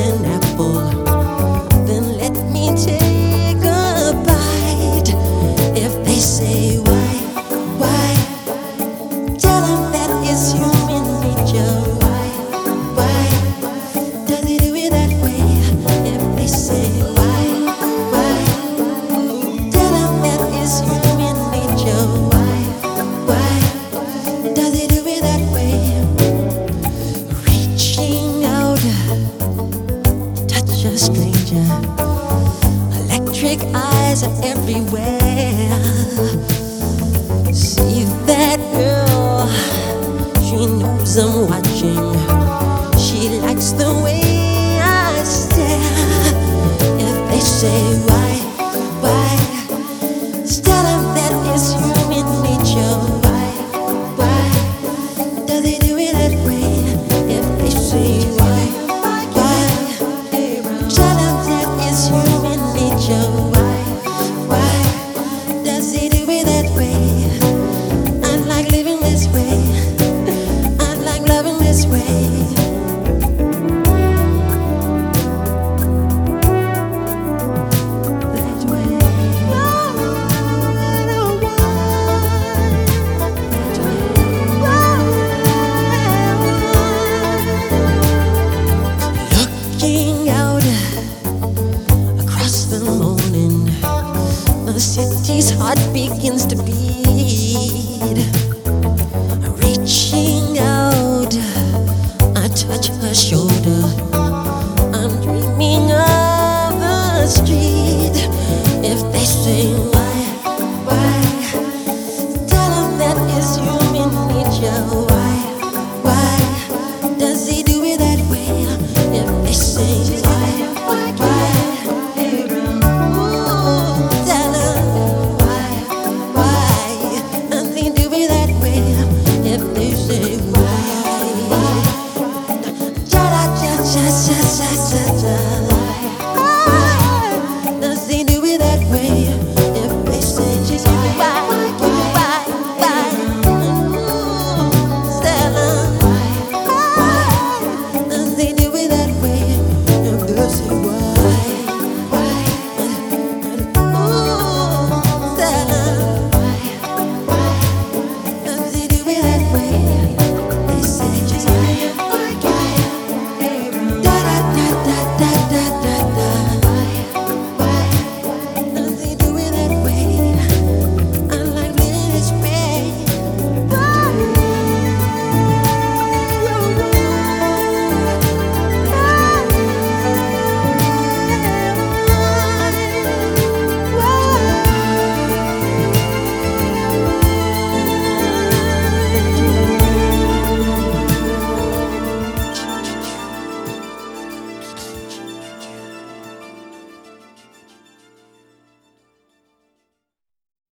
an apple, then let me take a bite. If they say why, tell them that it's human nature. Why does he do it that way? If they say why, tell them that it's human nature. Why does he do it that way? Reaching out, touch a stranger. Electric eyes are everywhere. See that girl, she knows I'm watching. She likes the way I stare. If they say why, tell them that it's human nature. Why does he do it that way? If they say why, tell them that it's human nature. Why does he do it that way? I like living this way. I like loving this way. Looking out across the morning, the city's heart begins to beat. Reaching out, I touch her shoulder. I'm dreaming of the street. If they say why, tell them that it's human nature. Why does he do it that way? If they say